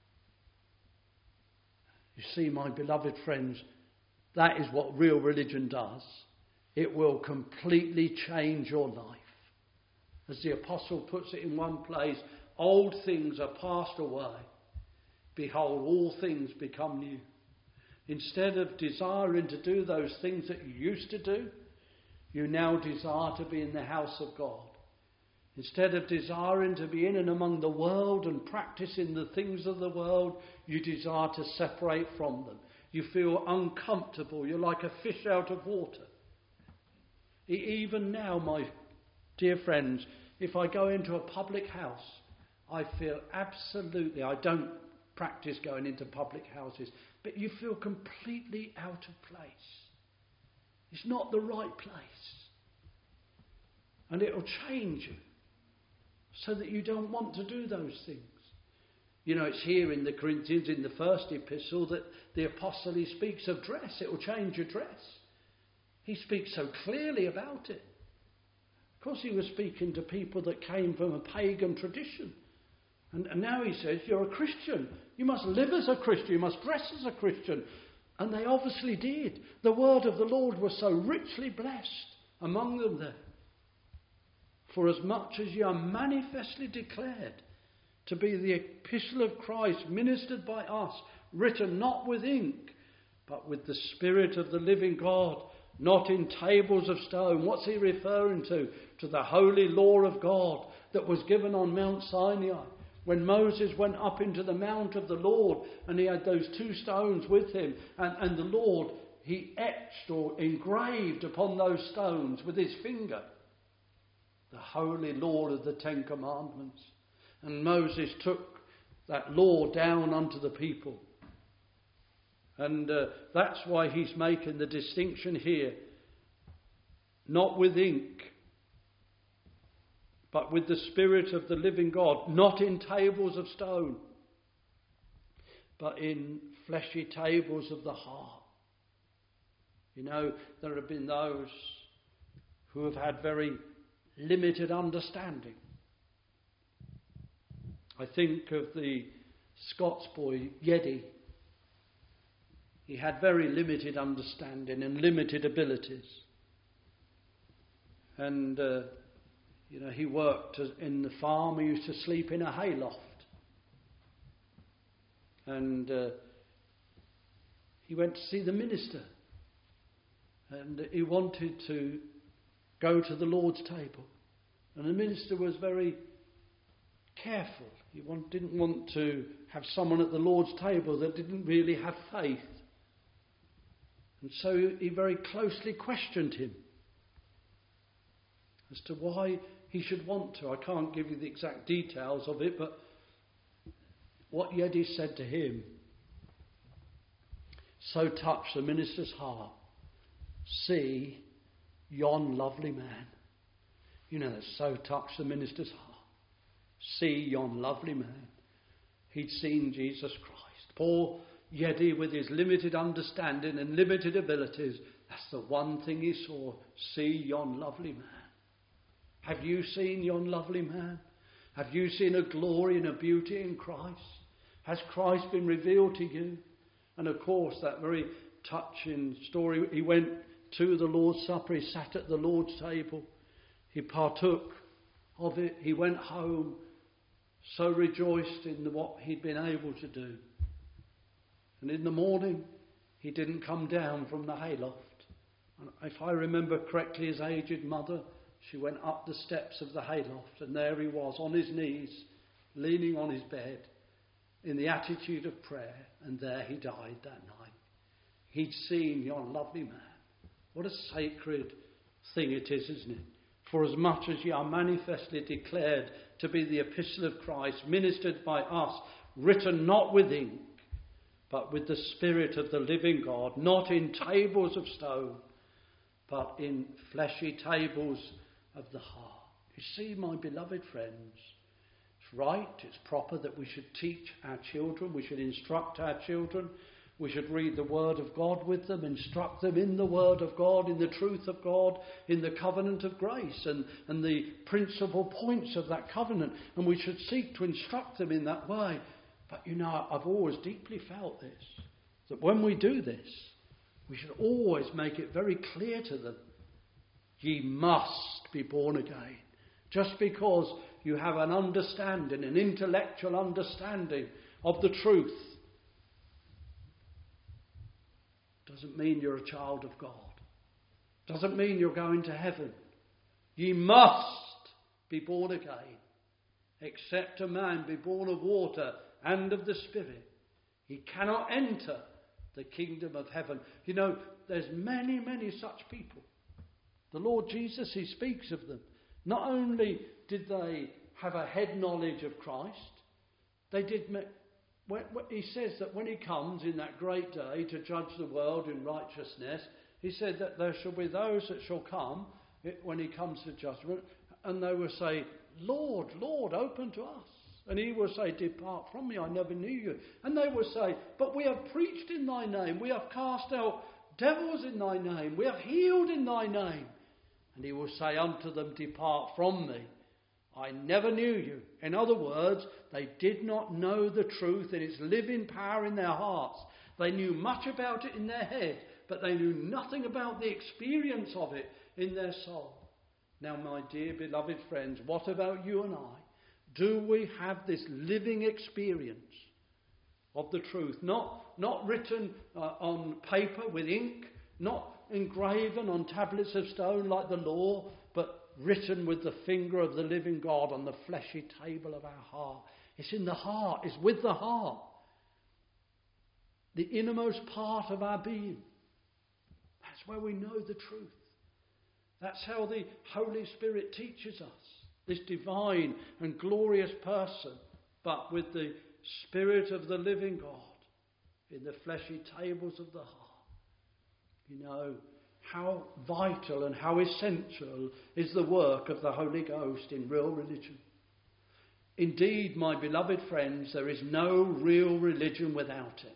You see, my beloved friends, that is what real religion does. It will completely change your life. As the apostle puts it in one place, old things are passed away. Behold, all things become new. Instead of desiring to do those things that you used to do, you now desire to be in the house of God. Instead of desiring to be in and among the world and practicing the things of the world, you desire to separate from them. You feel uncomfortable. You're like a fish out of water. Even now, my dear friends, if I go into a public house, I feel absolutely, I don't practice going into public houses, but you feel completely out of place. It's not the right place. And it'll change you so that you don't want to do those things. You know, it's here in the Corinthians, in the first epistle, that the apostle, he speaks of dress. It will change your dress. He speaks so clearly about it. Of course, he was speaking to people that came from a pagan tradition. And, and now he says, you're a Christian. You must live as a Christian. You must dress as a Christian. And they obviously did. The word of the Lord was so richly blessed among them there. For as much as ye are manifestly declared to be the epistle of Christ, ministered by us, written not with ink, but with the Spirit of the living God, not in tables of stone. What's he referring to? To the holy law of God that was given on Mount Sinai. When Moses went up into the mount of the Lord and he had those two stones with him, and, and the Lord, he etched or engraved upon those stones with his finger the holy law of the Ten Commandments. And Moses took that law down unto the people. And uh, that's why he's making the distinction here. Not with ink, but with the Spirit of the living God. Not in tables of stone, but in fleshy tables of the heart. You know, there have been those who have had very limited understanding. I think of the Scots boy, Yeddy. He had very limited understanding and limited abilities. And, uh, you know, he worked in the farm. He used to sleep in a hayloft. And uh, he went to see the minister. And he wanted to go to the Lord's table. And the minister was very careful. He want, didn't want to have someone at the Lord's table that didn't really have faith. And so he very closely questioned him as to why he should want to. I can't give you the exact details of it, but what Yeddy said to him so touched the minister's heart. See yon lovely man. You know, that so touched the minister's heart. See yon lovely man. He'd seen Jesus Christ. Poor Yeddy, with his limited understanding and limited abilities, that's the one thing he saw. See yon lovely man. Have you seen yon lovely man? Have you seen a glory and a beauty in Christ? Has Christ been revealed to you? And of course, that very touching story, he went to the Lord's Supper, he sat at the Lord's table, he partook of it, he went home, so rejoiced in what he'd been able to do. And in the morning, he didn't come down from the hayloft. And if I remember correctly, his aged mother, she went up the steps of the hayloft, and there he was on his knees, leaning on his bed, in the attitude of prayer, and there he died that night. He'd seen yon lovely man. What a sacred thing it is, isn't it? For as much as ye are manifestly declared to be the epistle of Christ, ministered by us, written not with ink, but with the Spirit of the living God, not in tables of stone, but in fleshy tables of the heart. You see, my beloved friends, it's right, it's proper that we should teach our children, we should instruct our children, we should read the Word of God with them, instruct them in the Word of God, in the truth of God, in the covenant of grace and, and the principal points of that covenant. And we should seek to instruct them in that way. But you know, I've always deeply felt this, that when we do this, we should always make it very clear to them, ye must be born again. Just because you have an understanding, an intellectual understanding of the truth, doesn't mean you're a child of God. Doesn't mean you're going to heaven. Ye must be born again. Except a man be born of water and of the Spirit, he cannot enter the kingdom of heaven. You know, there's many, many such people. The Lord Jesus, he speaks of them. Not only did they have a head knowledge of Christ, they did when, when he says that when he comes in that great day to judge the world in righteousness, he said that there shall be those that shall come when he comes to judgment, and they will say, Lord, Lord, open to us. And he will say, depart from me, I never knew you. And they will say, but we have preached in thy name, we have cast out devils in thy name, we have healed in thy name. And he will say unto them, depart from me, I never knew you. In other words, they did not know the truth in its living power in their hearts. They knew much about it in their head, but they knew nothing about the experience of it in their soul. Now, my dear beloved friends, what about you and I? Do we have this living experience of the truth? Not, not written uh, on paper with ink, not engraven on tablets of stone like the law, but written with the finger of the living God on the fleshy table of our heart. It's in the heart, it's with the heart. The innermost part of our being. That's where we know the truth. That's how the Holy Spirit teaches us. This divine and glorious person, but with the Spirit of the living God in the fleshy tables of the heart. You know, how vital and how essential is the work of the Holy Ghost in real religion. Indeed, my beloved friends, there is no real religion without it.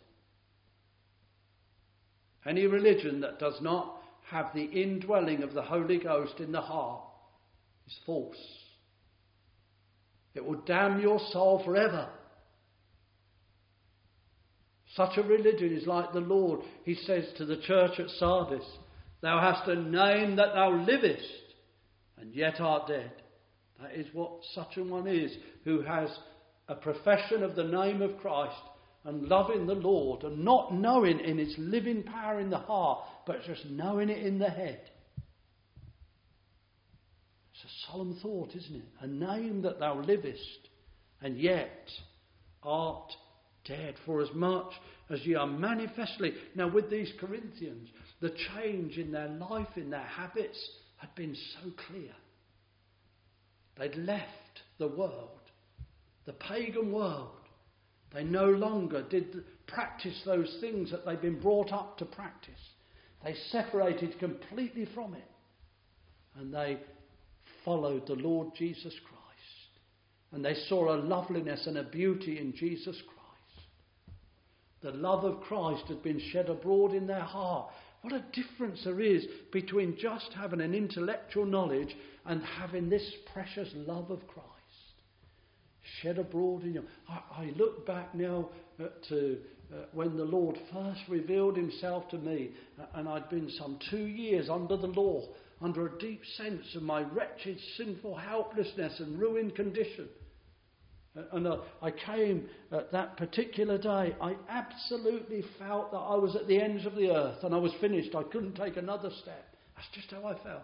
Any religion that does not have the indwelling of the Holy Ghost in the heart is false. It will damn your soul forever. Such a religion is like the Lord. He says to the church at Sardis, thou hast a name that thou livest, and yet art dead. That is what such a one is, who has a profession of the name of Christ, and loving the Lord, and not knowing in its living power in the heart, but just knowing it in the head. It's a solemn thought, isn't it? A name that thou livest, and yet art dead. For as much as ye are manifestly... Now with these Corinthians, the change in their life, in their habits, had been so clear. They'd left the world, the pagan world. They no longer did practice those things that they'd been brought up to practice. They separated completely from it. And they followed the Lord Jesus Christ. And they saw a loveliness and a beauty in Jesus Christ. The love of Christ had been shed abroad in their heart. What a difference there is between just having an intellectual knowledge and having this precious love of Christ shed abroad in you. I, I look back now uh, to uh, when the Lord first revealed himself to me, uh, and I'd been some two years under the law, under a deep sense of my wretched, sinful helplessness and ruined condition. Uh, and uh, I came at that particular day, I absolutely felt that I was at the ends of the earth and I was finished. I couldn't take another step. That's just how I felt.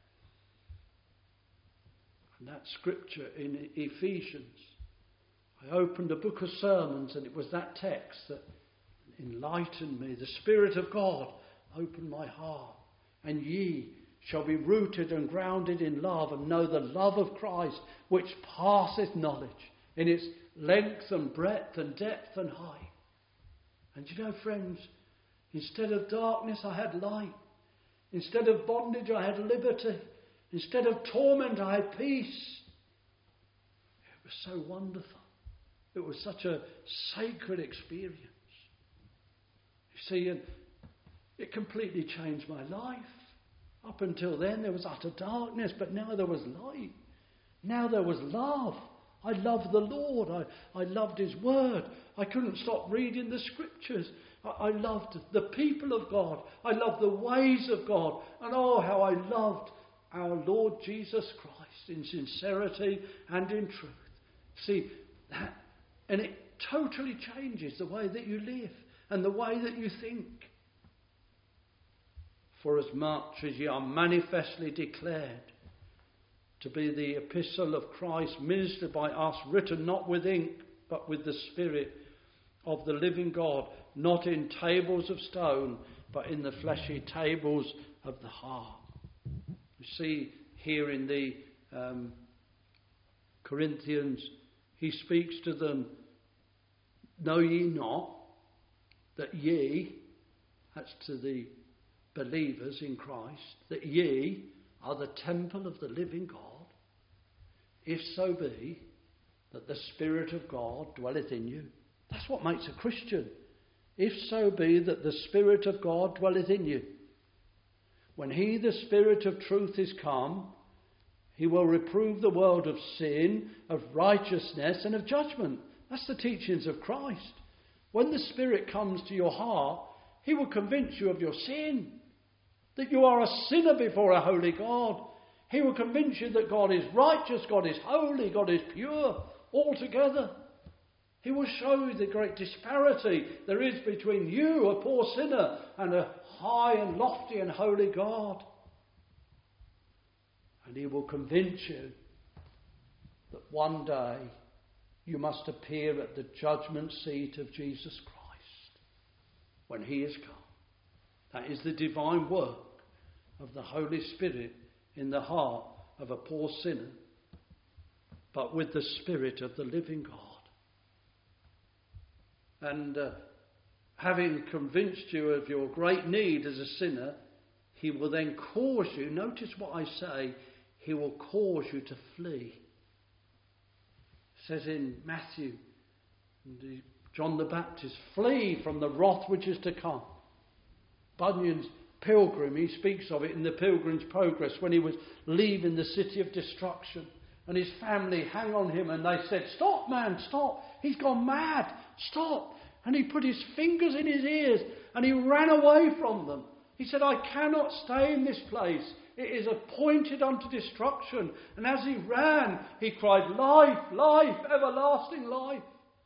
And that scripture in Ephesians, I opened a book of sermons and it was that text that enlightened me. The Spirit of God opened my heart. And ye shall be rooted and grounded in love, and know the love of Christ, which passeth knowledge, in its length and breadth and depth and height. And you know, friends, instead of darkness I had light. Instead of bondage I had liberty. Instead of torment I had peace. It was so wonderful. It was such a sacred experience. You see, and it completely changed my life. Up until then there was utter darkness, but now there was light. Now there was love. I loved the Lord. I, I loved his word. I couldn't stop reading the scriptures. I, I loved the people of God. I loved the ways of God. And oh, how I loved our Lord Jesus Christ in sincerity and in truth. See, that, and it totally changes the way that you live and the way that you think. For as much as ye are manifestly declared to be the epistle of Christ, ministered by us, written not with ink, but with the Spirit of the living God, not in tables of stone, but in the fleshy tables of the heart. You see here in the um, Corinthians, he speaks to them know ye not that ye, that's to the believers in Christ, that ye are the temple of the living God, if so be that the Spirit of God dwelleth in you. That's what makes a Christian. If so be that the Spirit of God dwelleth in you. When he, the Spirit of truth, is come, he will reprove the world of sin, of righteousness, and of judgment. That's the teachings of Christ. When the Spirit comes to your heart, he will convince you of your sin, that you are a sinner before a holy God. He will convince you that God is righteous, God is holy, God is pure, altogether. He will show you the great disparity there is between you, a poor sinner, and a high and lofty and holy God. And he will convince you that one day you must appear at the judgment seat of Jesus Christ when he is come. That is the divine work of the Holy Spirit in the heart of a poor sinner, but with the Spirit of the living God. And uh, having convinced you of your great need as a sinner, he will then cause you, notice what I say, he will cause you to flee. It says in Matthew, John the Baptist, flee from the wrath which is to come. Bunyan's Pilgrim, he speaks of it in the Pilgrim's Progress when he was leaving the city of destruction. And his family hang on him and they said, stop man, stop. He's gone mad. Stop. And he put his fingers in his ears and he ran away from them. He said, I cannot stay in this place. It is appointed unto destruction. And as he ran, he cried, life, life, everlasting life.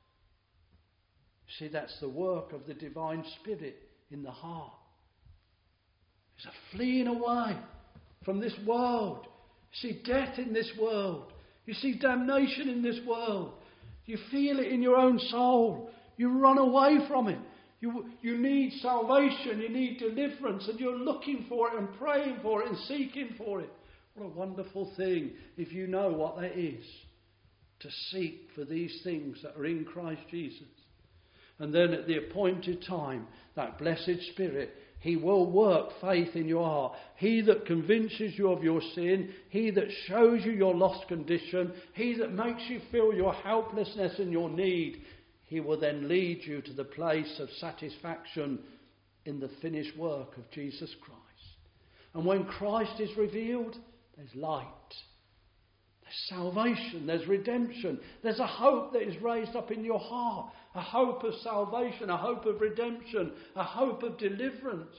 See, that's the work of the divine Spirit in the heart. It's a fleeing away from this world. You see death in this world. You see damnation in this world. You feel it in your own soul. You run away from it. You, you need salvation. You need deliverance. And you're looking for it and praying for it and seeking for it. What a wonderful thing if you know what that is. To seek for these things that are in Christ Jesus. And then at the appointed time, that blessed Spirit, he will work faith in your heart. He that convinces you of your sin, he that shows you your lost condition, he that makes you feel your helplessness and your need, he will then lead you to the place of satisfaction in the finished work of Jesus Christ. And when Christ is revealed, there's light. There's salvation, there's redemption, there's a hope that is raised up in your heart, a hope of salvation, a hope of redemption, a hope of deliverance.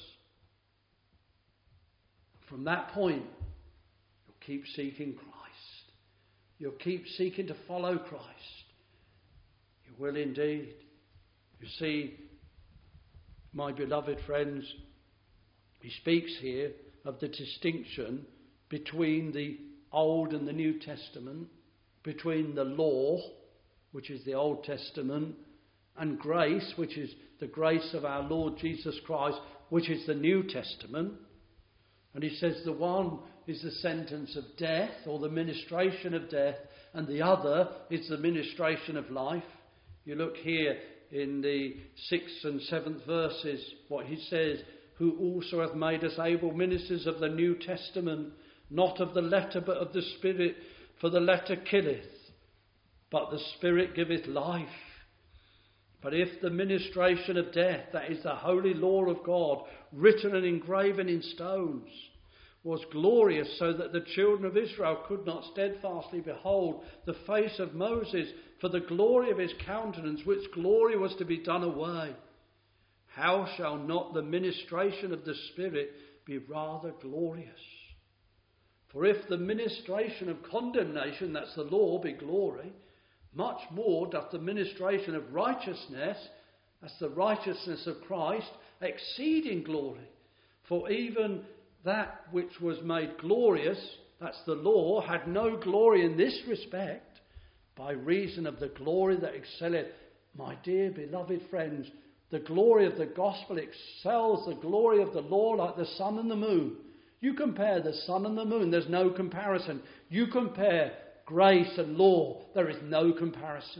From that point, you'll keep seeking Christ. You'll keep seeking to follow Christ. You will indeed. You see, my beloved friends, he speaks here of the distinction between the Old and the New Testament, between the law, which is the Old Testament, and grace, which is the grace of our Lord Jesus Christ, which is the New Testament. And he says the one is the sentence of death or the ministration of death, and the other is the ministration of life. You look here in the sixth and seventh verses, what he says, who also hath made us able ministers of the New Testament, not of the letter, but of the Spirit. For the letter killeth, but the Spirit giveth life. But if the ministration of death, that is the holy law of God, written and engraven in stones, was glorious, so that the children of Israel could not steadfastly behold the face of Moses for the glory of his countenance, which glory was to be done away, how shall not the ministration of the Spirit be rather glorious? For if the ministration of condemnation, that's the law, be glory, much more doth the ministration of righteousness, that's the righteousness of Christ, exceed in glory. For even that which was made glorious, that's the law, had no glory in this respect, by reason of the glory that excelleth. My dear beloved friends, the glory of the gospel excels the glory of the law like the sun and the moon. You compare the sun and the moon, there's no comparison. You compare grace and law, there is no comparison.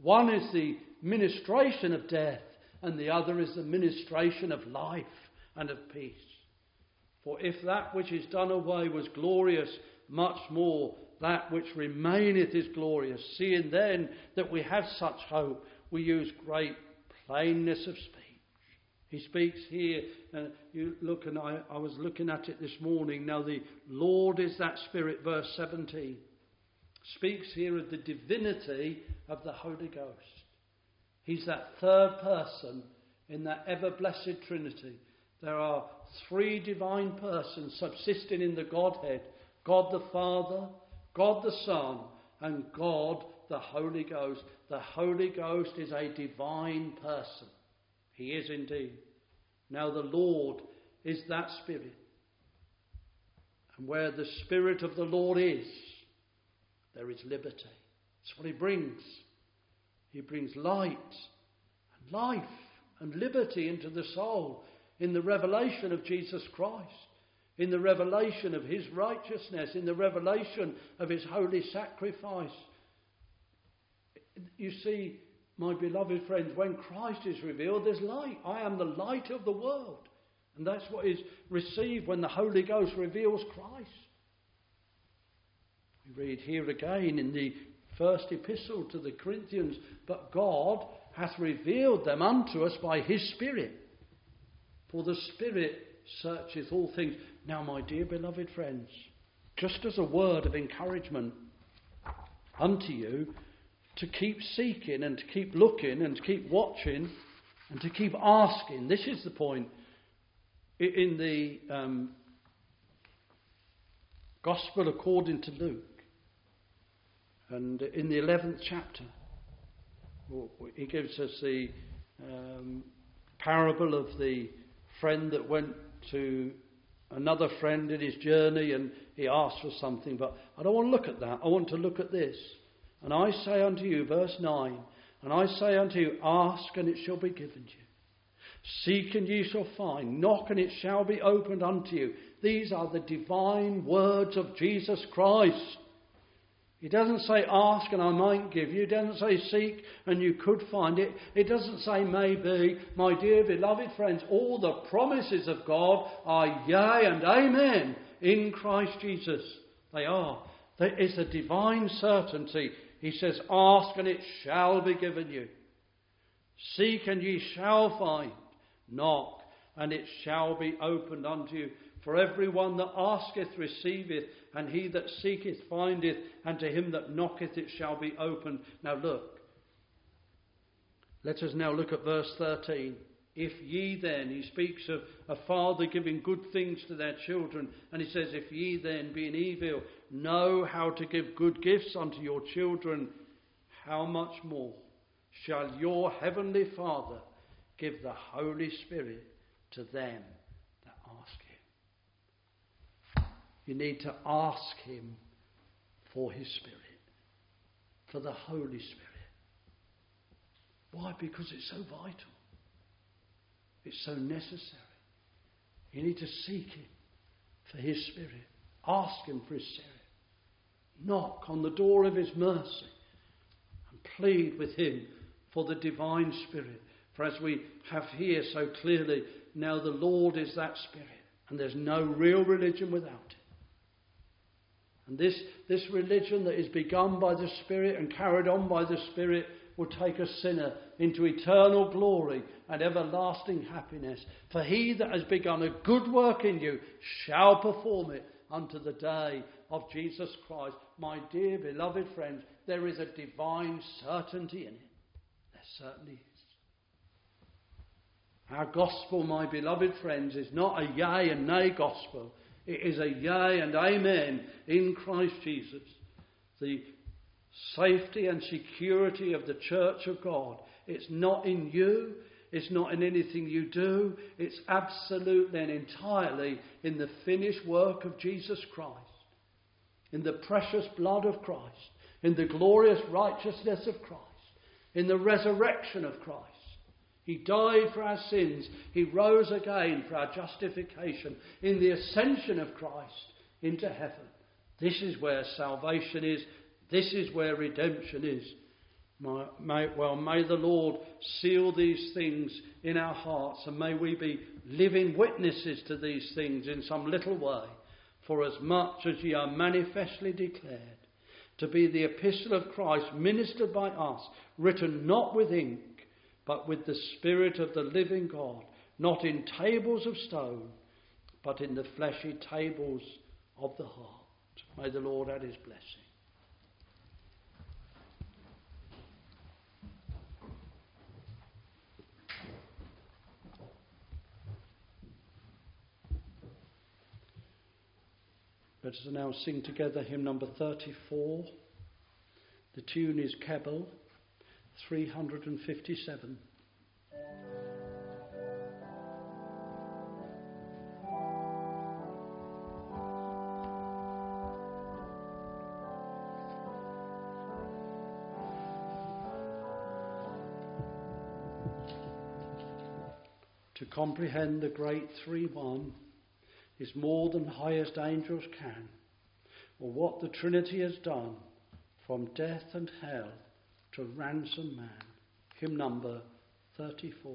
One is the ministration of death, and the other is the ministration of life and of peace. For if that which is done away was glorious, much more that which remaineth is glorious. Seeing then that we have such hope, we use great plainness of speech. He speaks here, uh, you look, and I, I was looking at it this morning. Now the Lord is that Spirit, verse seventeen. Speaks here of the divinity of the Holy Ghost. He's that third person in that ever-blessed Trinity. There are three divine persons subsisting in the Godhead. God the Father, God the Son, and God the Holy Ghost. The Holy Ghost is a divine person. He is indeed. Now the Lord is that Spirit. And where the Spirit of the Lord is, there is liberty. That's what He brings. He brings light and life and liberty into the soul in the revelation of Jesus Christ, in the revelation of His righteousness, in the revelation of His holy sacrifice. You see, my beloved friends, when Christ is revealed, there's light. I am the light of the world. And that's what is received when the Holy Ghost reveals Christ. We read here again in the first epistle to the Corinthians, but God hath revealed them unto us by His Spirit. For the Spirit searcheth all things. Now, my dear beloved friends, just as a word of encouragement unto you, to keep seeking and to keep looking and to keep watching and to keep asking. This is the point. In the um, Gospel according to Luke, and in the eleventh chapter, he gives us the um, parable of the friend that went to another friend in his journey and he asked for something. But I don't want to look at that. I want to look at this. And I say unto you, verse nine, and I say unto you, ask and it shall be given you. Seek and ye shall find. Knock and it shall be opened unto you. These are the divine words of Jesus Christ. He doesn't say ask and I might give you. He doesn't say seek and you could find it. It doesn't say maybe. My dear beloved friends, all the promises of God are yea and amen in Christ Jesus. They are. There is a divine certainty. He says, ask and it shall be given you. Seek and ye shall find. Knock and it shall be opened unto you. For every one that asketh receiveth, and he that seeketh findeth, and to him that knocketh it shall be opened. Now look. Let us now look at verse thirteen. If ye then, he speaks of a father giving good things to their children, and he says, if ye then, being evil, know how to give good gifts unto your children, how much more shall your heavenly Father give the Holy Spirit to them that ask Him? You need to ask Him for His Spirit, for the Holy Spirit. Why? Because it's so vital. It's so necessary. You need to seek Him for His Spirit. Ask Him for His Spirit. Knock on the door of His mercy and plead with Him for the divine Spirit. For as we have here so clearly, now the Lord is that Spirit, and there's no real religion without it. And this, this religion that is begun by the Spirit and carried on by the Spirit will take a sinner into eternal glory and everlasting happiness. For he that has begun a good work in you shall perform it unto the day of Jesus Christ. My dear beloved friends, there is a divine certainty in it. There certainly is. Our gospel, my beloved friends, is not a yea and nay gospel. It is a yea and amen in Christ Jesus. The safety and security of the church of God. It's not in you. It's not in anything you do. It's absolutely and entirely in the finished work of Jesus Christ. In the precious blood of Christ. In the glorious righteousness of Christ. In the resurrection of Christ. He died for our sins. He rose again for our justification. In the ascension of Christ into heaven. This is where salvation is. This is where redemption is. My, may, well, may the Lord seal these things in our hearts, and may we be living witnesses to these things in some little way, for as much as ye are manifestly declared to be the epistle of Christ, ministered by us, written not with ink, but with the Spirit of the living God, not in tables of stone, but in the fleshy tables of the heart. May the Lord add his blessing. Let us now sing together hymn number thirty-four. The tune is Keble, three hundred fifty-seven. To comprehend the great three one is more than highest angels can, or what the Trinity has done from death and hell to ransom man. Hymn number thirty-four.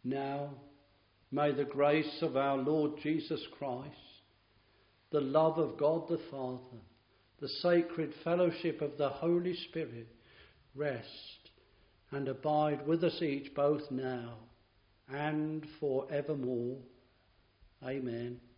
Now, may the grace of our Lord Jesus Christ, the love of God the Father, the sacred fellowship of the Holy Spirit rest and abide with us each both now and for evermore. Amen.